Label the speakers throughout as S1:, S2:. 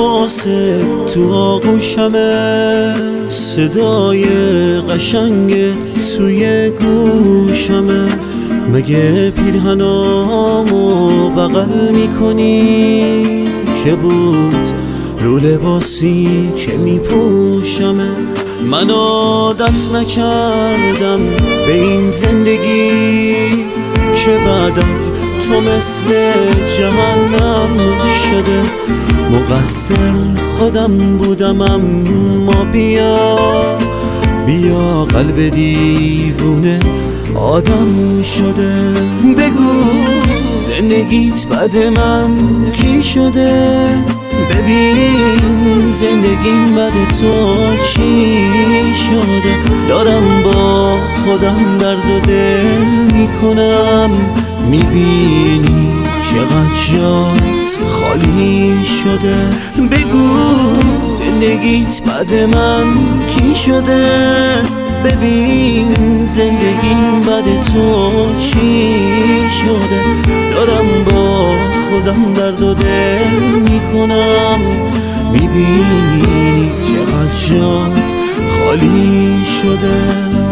S1: لباس تو آغوشمه، صدای قشنگت توی گوشمه. مگه پیرهنامو بغل میکنی که بود رو لباسی که میپوشمه؟ من عادت نکردم به این زندگی که بعد از تو مثل جهنم شده. مقصر خودم بودم اما بیا قلب دیوونه آدم شده. بگو زندگیت بعد من کی شده؟ ببین زندگیم بعد تو چی شده؟ دارم با خودم درد و دل میکنم، میبینی چقدر جات خالی شده. بگو زندگیت بعد من کی شده؟ ببین زندگیم بعد تو چی شده؟ دارم با خودم درد و دل میکنم، میبینی چقدر جات خالی شده.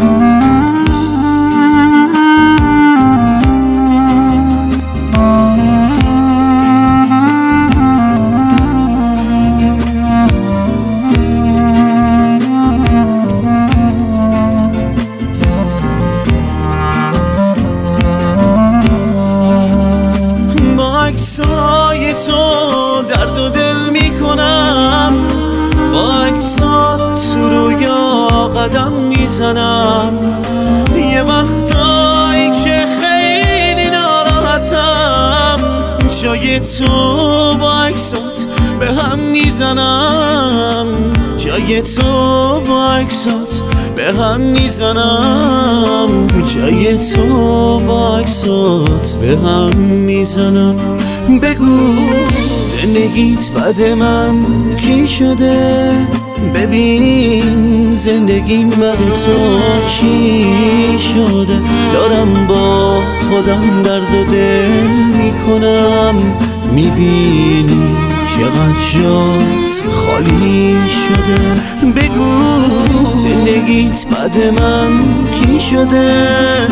S1: عکسای تو درد و دل میکنم، با عکسات تو رویا قدم میزنم. یه وقتایی که خیلی ناراحتم، جای تو با عکسات به هم میزنم. جای تو با عکسات به هم میزنم. جای تو با عکسات به هم میزنم. بگو زندگیت بعد من کی شده؟ ببین زندگیم بعد تو چی شده؟ دارم با خودم درد و دل میکنم، میبینی چقدر جات خالی شده. بگو زندگیت بعد من کی شده؟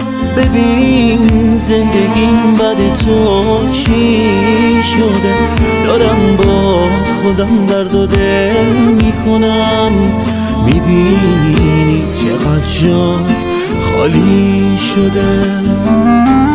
S1: ببین زندگیم بعد تو چی شده؟ دارم با خودم درد و دل میکنم، میبینی چقدر جات خالی شده.